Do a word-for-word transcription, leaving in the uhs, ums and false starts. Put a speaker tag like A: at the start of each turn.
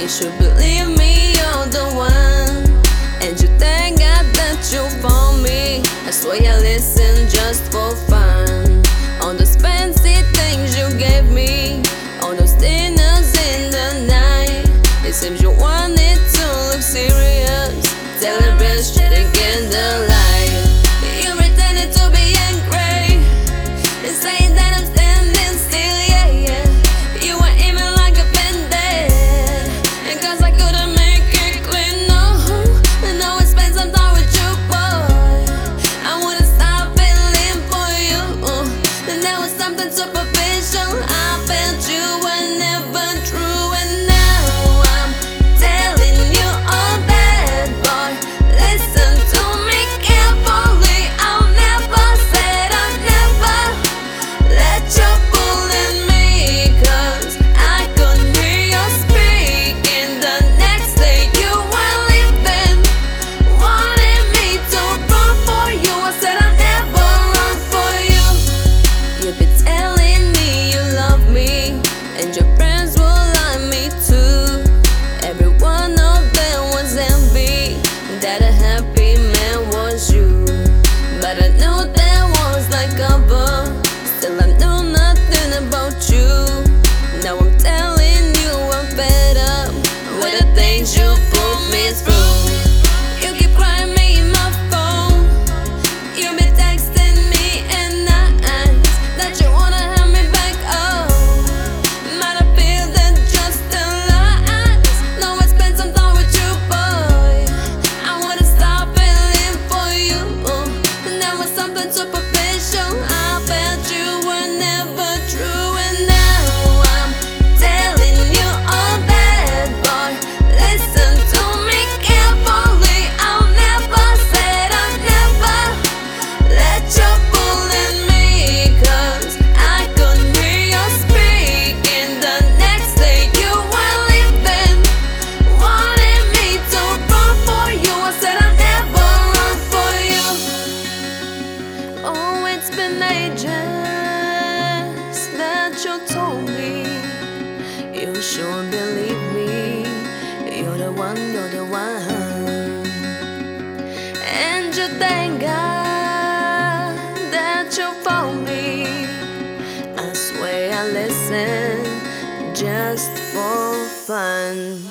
A: You should believe me, you're the one. And you thank God that you found me. I swear I listen just for fun. All those fancy things you gave me, all those dinners in the night. It seems you wanted to look serious, celebrate shit again the light. You pretended to be angry and saying that I'm standing still, yeah, yeah. You were even like a bandit, and cause I couldn't make it clear, no. And now I spend some time with you, boy. I wouldn't stop feeling for you. And there was something superficial, I felt you were never true. And now I'm telling you all that, boy, listen to me carefully. I'll never said I'll never let you bully me, cause I could hear you speaking. The next day you were leaving, wanting me to run for you. I said I'll never run for you. You've been telling me you love me, and your friends will like me too. Every one of them was envy that a happy man was you. But I knew there was like cover, still I knew nothing about you. Now I'm telling you I'm fed up with the things you put me through. You keep crying me in my phone, you been texting me and nights that you wanna have me back. Oh, might I feel that just a lies. Now I spend some time with you, boy. I wanna stop feeling for you. And there was something superficial, I felt you were never true. And now I'm telling you all that, boy, listen to me carefully. I'll never said I'll never let you bully me, cause I could hear you speaking. The next day you were leaving, wanting me to run for you. I said I'll never run for you. Oh, it's been ages that you told me you should believe me. You're the one, you're the one. And you thank God that you found me. I swear I listen just for fun.